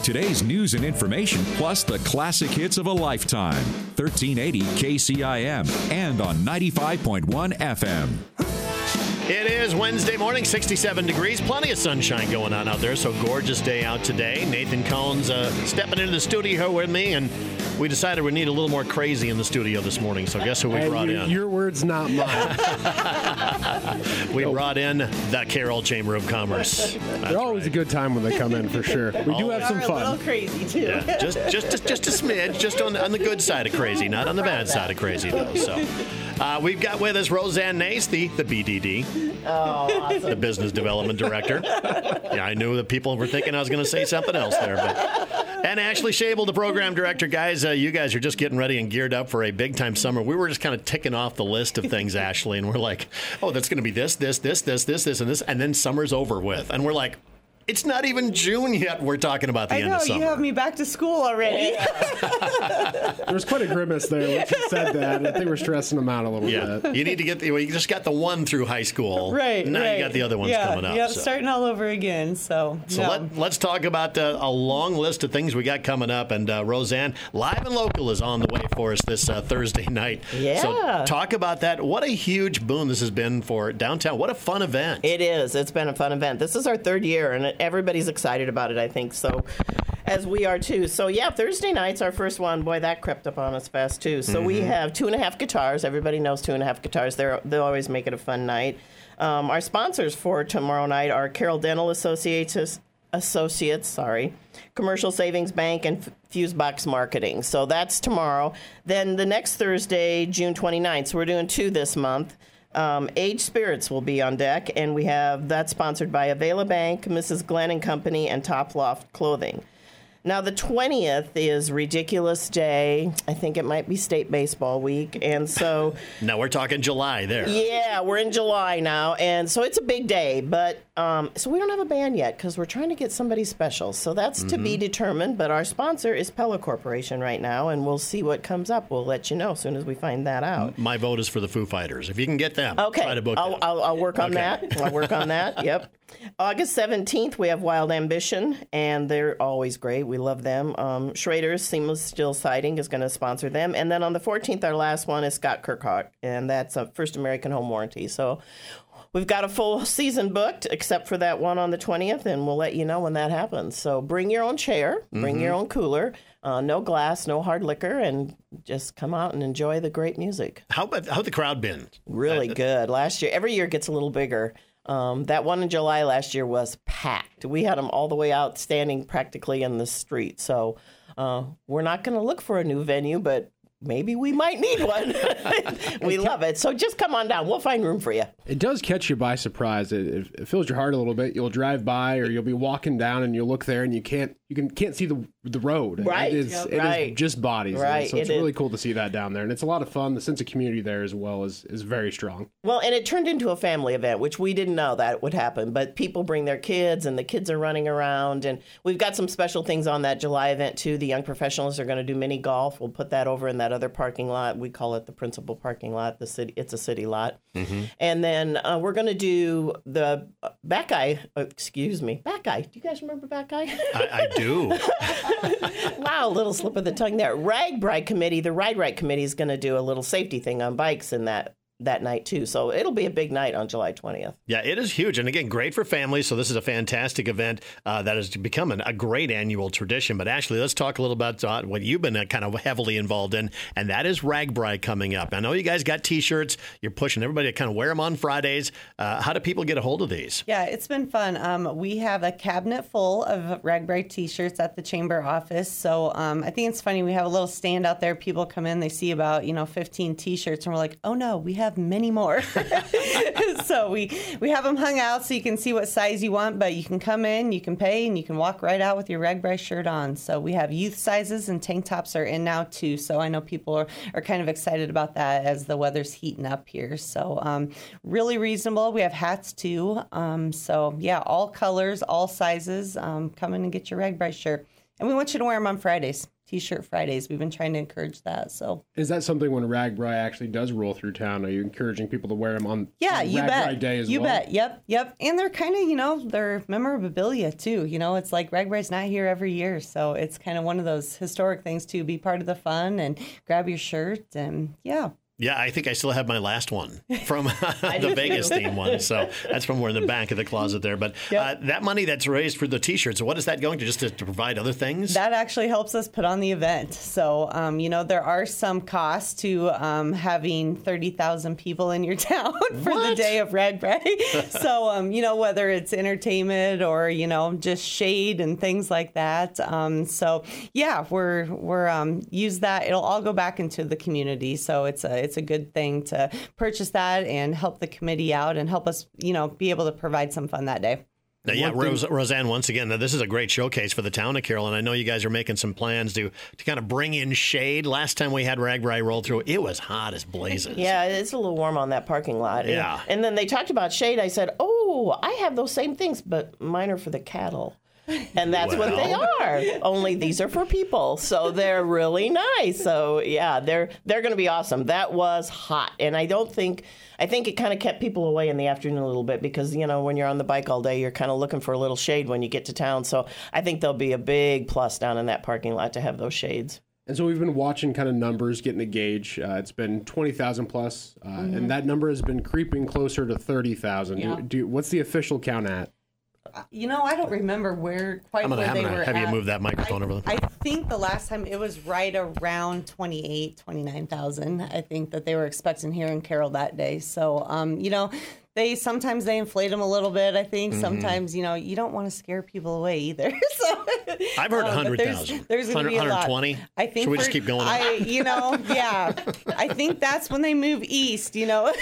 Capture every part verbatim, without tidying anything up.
Today's news and information, plus the classic hits of a lifetime. thirteen eighty K C I M and on ninety-five point one F M. It is Wednesday morning, sixty-seven degrees. Plenty of sunshine going on out there, so gorgeous day out today. Nathan Cohn's uh, stepping into the studio with me, and we decided we need a little more crazy in the studio this morning, so guess who we hey, brought you, in? Your words, not mine. we brought in the Carroll Chamber of Commerce. That's They're always right. a good time when they come in, for sure. We do have some We are a fun. little crazy, too. Yeah, just, just, just a smidge, just on, on the good side of crazy, not on the bad side of crazy, though. So, uh, we've got with us Roseanne Nace, the, the B D D. Oh, awesome. The Business Development Director. Yeah, I knew that people were thinking I was going to say something else there. But. And Ashley Shable, the Program Director. Guys, uh, you guys are just getting ready and geared up for a big-time summer. We were just kind of ticking off the list of things, Ashley, and we're like, oh, that's going to be this, this, this, this, this, this, and this, and then summer's over with. And we're like, it's not even June yet. We're talking about the I end know, of summer. you have me back to school already. There was quite a grimace there when she said that. I think we're stressing them out a little Yeah, bit. you need to get the. Well, you just got the one through high school. Right, Now right. you got the other ones yeah, coming up. Yeah, so. starting all over again. So, So no. let, let's talk about uh, a long list of things we got coming up. And uh, Roseanne, Live and Local is on the way for us this uh, Thursday night. Yeah. So talk about that. What a huge boon this has been for downtown. What a fun event. It is. It's been a fun event. This is our third year, and everybody's excited about it, I think. So, as we are too. So, yeah, Thursday night's our first one. Boy, that crept up on us fast, too. So, mm-hmm. we have two and a half guitars. Everybody knows two and a half guitars. They're, they'll always make it a fun night. Um, our sponsors for tomorrow night are Carroll Dental Associates, Associates, sorry, Commercial Savings Bank, and Fusebox Marketing. So, that's tomorrow. Then the next Thursday, June twenty-ninth. So, we're doing two this month. Um, Age Spirits will be on deck, and we have that sponsored by Avila Bank, Missus Glenn and Company, and Top Loft Clothing. Now, the twentieth is Ridiculous Day. I think it might be State Baseball Week, and so... Now, we're talking July there. Yeah, we're in July now, and so it's a big day, but... Um, so we don't have a band yet, because we're trying to get somebody special, so that's mm-hmm. to be determined, but our sponsor is Pella Corporation right now, and we'll see what comes up. We'll let you know as soon as we find that out. My vote is for the Foo Fighters. If you can get them, okay. try to book I'll, them. I'll, I'll work on okay. that. I'll work on that, yep. August seventeenth, we have Wild Ambition, and they're always great. We love them. Um, Schrader's Seamless Steel Siding is going to sponsor them. And then on the fourteenth, our last one is Scott Kirkhawk, and that's a First American Home Warranty. So we've got a full season booked, except for that one on the twentieth, and we'll let you know when that happens. So bring your own chair, bring mm-hmm. your own cooler, uh, no glass, no hard liquor, and just come out and enjoy the great music. How about how the crowd been? Really uh, good. Last year, every year gets a little bigger. Um, that one in July last year was packed. We had them all the way out standing practically in the street. So uh, we're not going to look for a new venue, but maybe we might need one. We love it. So just come on down. We'll find room for you. It does catch you by surprise. It, it, it fills your heart a little bit. You'll drive by, or you'll be walking down, and you'll look there, and you can't you can can't see the the road. Right. It is, Yep. it right. is just bodies. Right. So it's it really is. cool to see that down there, and it's a lot of fun. The sense of community there as well is is very strong. Well, and it turned into a family event, which we didn't know that would happen. But people bring their kids, and the kids are running around. And we've got some special things on that July event, too. The young professionals are going to do mini golf. We'll put that over in that other parking lot. We call it the principal parking lot. The city, it's a city lot. Mm-hmm. And then uh, we're going to do the back eye. Uh, excuse me, back eye. Do you guys remember back eye? I, I do. Wow, little slip of the tongue there. RAGBRAI committee, the Ride Right committee is going to do a little safety thing on bikes in that that night too. So it'll be a big night on July twentieth. Yeah, it is huge. And again, great for families. So this is a fantastic event uh, that has become an, a great annual tradition. But Ashley, let's talk a little about uh, what you've been uh, kind of heavily involved in, and that is RAGBRAI coming up. I know you guys got T-shirts. You're pushing everybody to kind of wear them on Fridays. Uh, how do people get a hold of these? Yeah, it's been fun. Um, we have a cabinet full of RAGBRAI T-shirts at the chamber office. So um, I think it's funny. We have a little stand out there. People come in, they see about, you know, fifteen T-shirts, and we're like, oh no, we have many more. So we we have them hung out so you can see what size you want, but you can come in, you can pay, and you can walk right out with your RAGBRAI shirt on. So we have youth sizes, and tank tops are in now too. So I know people are, are kind of excited about that as the weather's heating up here. So um, really reasonable. We have hats too. Um, so yeah, all colors, all sizes. Um, come in and get your RAGBRAI shirt. and we want you to wear them on Fridays. T-shirt Fridays. We've been trying to encourage that. So is that something when RAGBRAI actually does roll through town? Are you encouraging people to wear them on yeah, on you RAGBRAI bet. Day as you well? bet. Yep, yep. And they're kind of, you know, they're memorabilia too. You know, it's like RAGBRAI's not here every year, so it's kind of one of those historic things to be part of the fun and grab your shirt and yeah. Yeah, I think I still have my last one from the Vegas theme one. So that's from where in the back of the closet there. But Yep. uh, that money that's raised for the T-shirts, what is that going to? Just to, to provide other things? That actually helps us put on the event. So, um, you know, there are some costs to um, having thirty thousand people in your town for What? the day of RAGBRAI. So, um, you know, whether it's entertainment or, you know, just shade and things like that. Um, so, yeah, we're we're um, use that. It'll all go back into the community. So it's a it's a good thing to purchase that and help the committee out and help us, you know, be able to provide some fun that day. Now, yeah, One thing- Rose, Roseanne, once again, now, this is a great showcase for the town of Carroll, and I know you guys are making some plans to to kind of bring in shade. Last time we had RAGBRAI roll through, it was hot as blazes. Yeah, it's a little warm on that parking lot. Yeah. And, and then they talked about shade. I said, oh, I have those same things, but mine are for the cattle. And that's what they are. Only these are for people. So they're really nice. So yeah, they're they're going to be awesome. That was hot. And I don't think I think it kind of kept people away in the afternoon a little bit because, you know, when you're on the bike all day, you're kind of looking for a little shade when you get to town. So I think there'll be a big plus down in that parking lot to have those shades. And so we've been watching kind of numbers, getting a gauge. Uh, it's been twenty thousand plus, uh, Mm-hmm. and that number has been creeping closer to thirty thousand. Yeah. Do, do, what's the official count at? You know, I don't remember where quite I'm going to where have, they gonna were have you at. move that microphone I, over there. I think the last time it was right around twenty-eight, twenty-nine thousand. I think that they were expecting here in Carroll that day. So, um, you know, they sometimes they inflate them a little bit. I think Mm-hmm. sometimes, you know, you don't want to scare people away either. so I've heard um, but one hundred there's- thousand. There's going to be a lot. one hundred twenty? I think Should we for- just keep going? I, you know, yeah. I think that's when they move east. You know,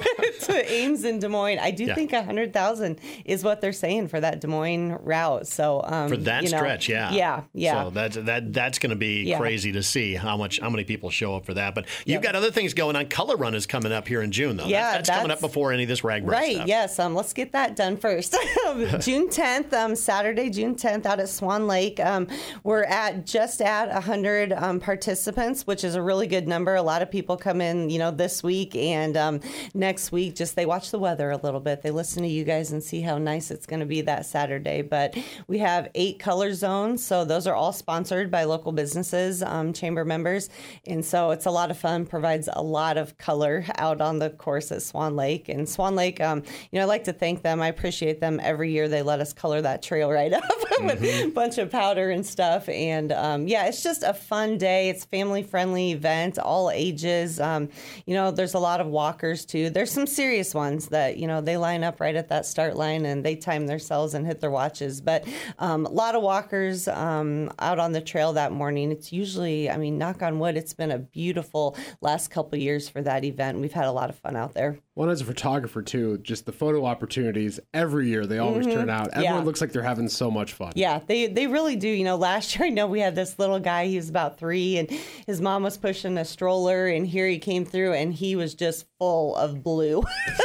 to Ames and Des Moines. I do Yeah. think a hundred thousand is what they're saying for that Des Moines route. So um, For that you know, stretch, yeah, yeah, yeah. So that's that that's going to be Yeah. crazy to see how much how many people show up for that. But you've Yep. got other things going on. Color Run is coming up here in June, though. Yeah, that's, that's coming up that's- before any of this RAGBRAI Right, stuff. yes. Um, let's get that done first. June tenth, um, Saturday, June tenth, out at Swan Lake. Um, we're at just at one hundred um, participants, which is a really good number. A lot of people come in, you know, this week and um, next week. Just they watch the weather a little bit. They listen to you guys and see how nice it's going to be that Saturday. But we have eight color zones, so those are all sponsored by local businesses, um, chamber members, and so it's a lot of fun. Provides a lot of color out on the course at Swan Lake. And Swan Lake, um, you know, I like to thank them. I appreciate them every year. They let us color that trail right up with a bunch of powder and stuff. And um, yeah, it's just a fun day. It's family friendly event, all ages. Um, you know, there's a lot of walkers too. There's some serious ones that, you know, they line up right at that start line and they time themselves and hit their watches. But um, a lot of walkers um, out on the trail that morning. It's usually, I mean, knock on wood, it's been a beautiful last couple of years for that event. We've had a lot of fun out there. One as a photographer too, just the photo opportunities every year they always turn out. Everyone Yeah. looks like they're having so much fun. Yeah, they they really do. You know, last year I know we had this little guy. He was about three, and his mom was pushing a stroller, and here he came through, and he was just full of blue,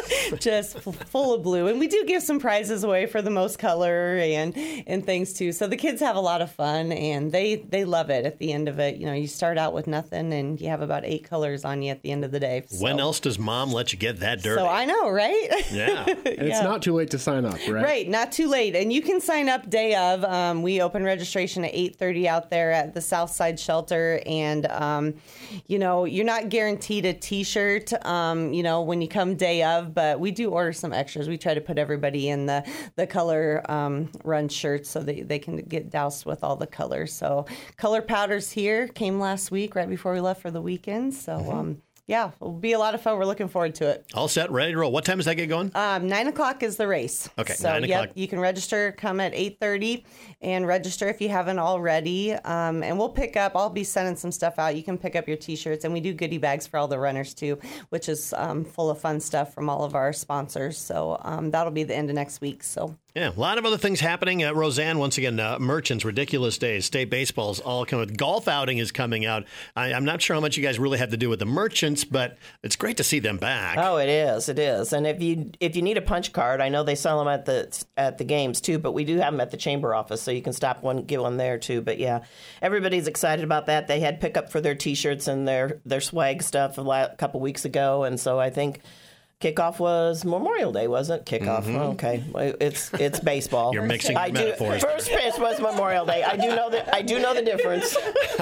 just f- full of blue. And we do give some prizes away for the most color and and things too. So the kids have a lot of fun, and they they love it. At the end of it, you know, you start out with nothing, and you have about eight colors on you at the end of the day. So, When else does Mom let you get that dirty? So I know, right? yeah. And it's not too late to sign up, right? Right, not too late. And you can sign up day of. Um, we open registration at eight thirty out there at the Southside Shelter. And, um, you know, you're not guaranteed a T-shirt, um, you know, when you come day of. But we do order some extras. We try to put everybody in the, the color um, run shirts so that they can get doused with all the colors. So color powders here came last week right before we left for the weekend. So, Mm-hmm. um, yeah, it'll be a lot of fun. We're looking forward to it. All set, ready to roll. What time does that get going? Um, nine o'clock is the race. Okay, so, nine yep, o'clock. you can register. Come at eight thirty and register if you haven't already. Um, and we'll pick up. I'll be sending some stuff out. You can pick up your T-shirts, and we do goodie bags for all the runners too, which is um, full of fun stuff from all of our sponsors. So um, that'll be the end of next week. So. Yeah, a lot of other things happening. Uh, Roseanne, once again, uh, Merchants, Ridiculous Days, State Baseball's all coming. Golf outing is coming out. I, I'm not sure how much you guys really have to do with the Merchants, but it's great to see them back. Oh, it is, it is. And if you if you need a punch card, I know they sell them at the at the games too, but we do have them at the chamber office, so you can stop one, get one there too. But yeah, everybody's excited about that. They had pickup for their T-shirts and their their swag stuff a la- couple weeks ago, and so I think. Kickoff was Memorial Day, wasn't it? Kickoff. Mm-hmm. Okay, it's it's baseball. You're mixing I metaphors. Do, first pitch was Memorial Day. I do know that. I do know the difference.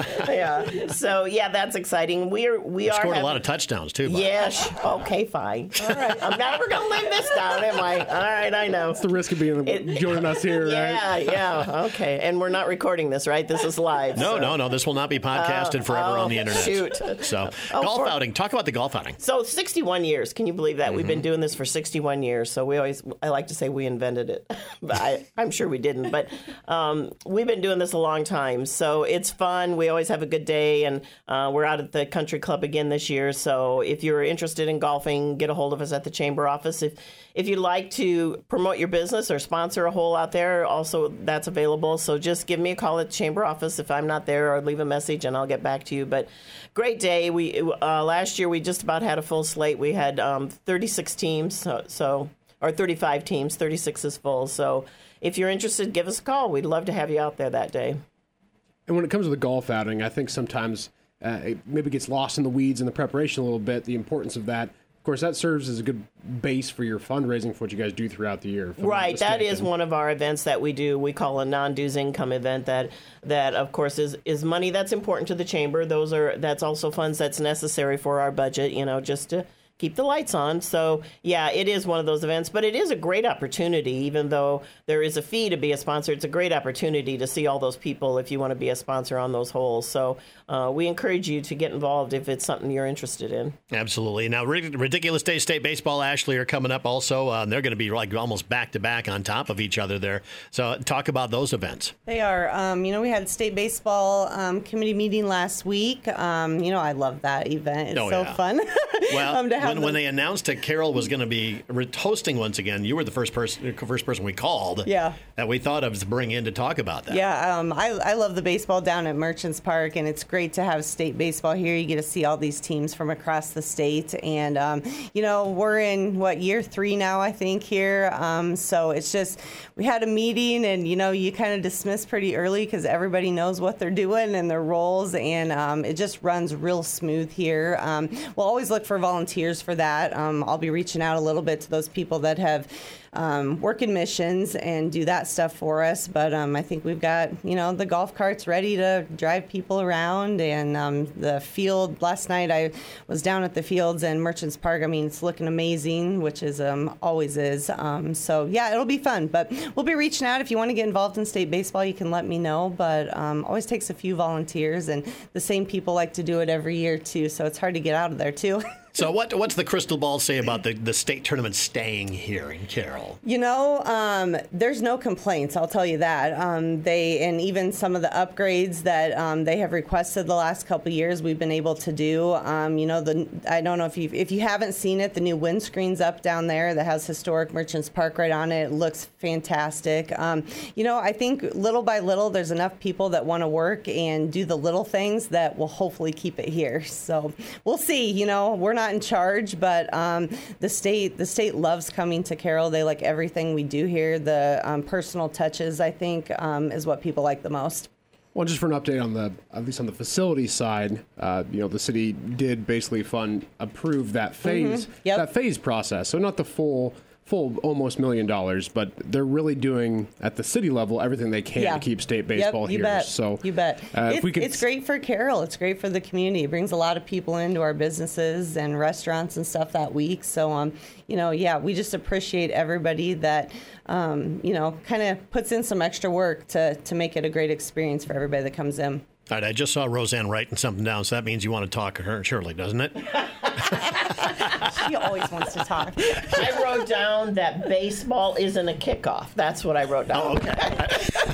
Yeah. So yeah, that's exciting. We are we you are scored having, a lot of touchdowns too. Bob. Yeah. Sh- okay. Fine. All right. I'm never gonna live this down, am I? All right. I know. It's the risk of being It- joining us here, Yeah. right? Yeah. Okay. And we're not recording this, right? This is live. No, so. no, no. This will not be podcasted Oh, forever oh, on the internet. shoot. So Oh, golf for- outing. Talk about the golf outing. So sixty-one years. Can you believe that? Mm-hmm. We've been doing this for sixty-one years. So we always, I like to say we invented it, but I, I'm sure we didn't. But um, we've been doing this a long time. So it's fun. We always have a good day. And uh, we're out at the country club again this year. So if you're interested in golfing, get a hold of us at the chamber office. If if you'd like to promote your business or sponsor a hole out there, also that's available. So just give me a call at the chamber office if I'm not there, or leave a message and I'll get back to you. But great day. We uh, last year we just about had a full slate. We had um, thirty-six teams, so, so or thirty-five teams. thirty-six is full. So if you're interested, give us a call. We'd love to have you out there that day. And when it comes to the golf outing, I think sometimes uh, it maybe gets lost in the weeds in the preparation a little bit, the importance of that. Of course, that serves as a good base for your fundraising for what you guys do throughout the year. Right, that is one of our events that we do. We call a non-dues income event. That, that of course, is is money that's important to the chamber. Those are that's also funds that's necessary for our budget. You know, just to keep the lights on. So, yeah, it is one of those events, but it is a great opportunity. Even though there is a fee to be a sponsor, it's a great opportunity to see all those people if you want to be a sponsor on those holes. So uh, we encourage you to get involved if it's something you're interested in. Absolutely. Now, Ridiculous Day State Baseball, Ashley, are coming up also. Uh, they're going to be like almost back-to-back on top of each other there. So talk about those events. They are. Um, you know, we had a state baseball um, committee meeting last week. Um, you know, I love that event. It's Oh, so yeah. fun. Well, um, to have when, when the- they announced that Carol was going to be hosting once again, you were the first person first person we called Yeah. that we thought of to bring in to talk about that. Yeah, um, I, I love the baseball down at Merchants Park, and it's great to have state baseball here. You get to see all these teams from across the state, and um, you know, we're in what year three now, I think here. Um, so it's just we had a meeting, and you know, you kind of dismiss pretty early because everybody knows what they're doing and their roles, and um, it just runs real smooth here. Um, we'll always look for volunteers for that. Um, I'll be reaching out a little bit to those people that have um, work in missions and do that stuff for us. But um, I think we've got, you know, the golf carts ready to drive people around, and um, the field. Last night I was down at the fields in Merchants Park. I mean, it's looking amazing, which is um, always is. Um, so yeah, it'll be fun. But we'll be reaching out if you want to get involved in state baseball. You can let me know. But um, always takes a few volunteers, and the same people like to do it every year too. So it's hard to get out of there too. So what what's the crystal ball say about the, the state tournament staying here in Carroll? You know, um, there's no complaints. I'll tell you that. Um, they and even some of the upgrades that um, they have requested the last couple of years, we've been able to do. Um, you know, the I don't know if you if you haven't seen it, the new windscreen's up down there that has historic Merchants Park right on it. It looks fantastic. Um, you know, I think little by little, there's enough people that want to work and do the little things that will hopefully keep it here. So we'll see. You know, we're not in charge, but um, the state the state loves coming to Carroll. They like everything we do here. The um, personal touches, I think, um, is what people like the most. Well, just for an update on the, at least on the facility side, uh, you know, the city did basically fund, approve that phase, Mm-hmm. Yep. that phase process. So not the full, full almost million dollars, but they're really doing at the city level everything they can Yeah. to keep state baseball yep, you here. Bet. So you bet. Uh, it, if we could, it's great for Carroll. It's great for the community. It brings a lot of people into our businesses and restaurants and stuff that week. So, um, you know, yeah, we just appreciate everybody that, um, you know, kind of puts in some extra work to to make it a great experience for everybody that comes in. All right, I just saw Roseanne writing something down, so that means you want to talk to her, surely, doesn't it? She always wants to talk. I wrote down that baseball isn't a kickoff. That's what I wrote down. Oh, okay.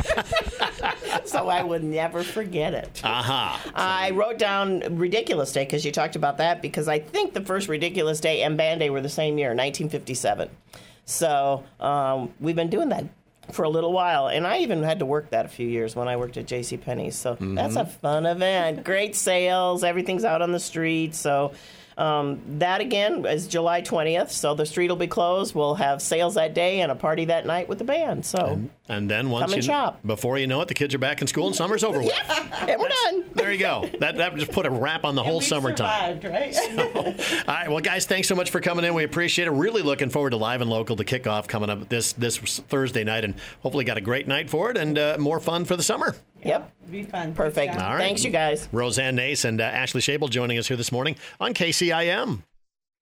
So I would never forget it. Aha. I wrote down Ridiculous Day because you talked about that, because I think the first Ridiculous Day and Band Day were the same year, nineteen fifty-seven. So um, we've been doing that for a little while. And I even had to work that a few years when I worked at JCPenney. So Mm-hmm. that's a fun event. Great sales. Everything's out on the street. So um, that, again, is July twentieth. So the street will be closed. We'll have sales that day and a party that night with the band. So And then once Come and you, shop. before you know it, the kids are back in school and summer's over with. and we're done. There you go. That, that just put a wrap on the whole We summertime. survived, right? All right, well, guys, thanks so much for coming in. We appreciate it. Really looking forward to Live and Local, the kickoff coming up this this Thursday night, and hopefully got a great night for it and uh, more fun for the summer. Yep. Be fun. Perfect. Thanks, John. All right. Thanks, you guys. Roseanne Nace and uh, Ashley Shable joining us here this morning on K C I M.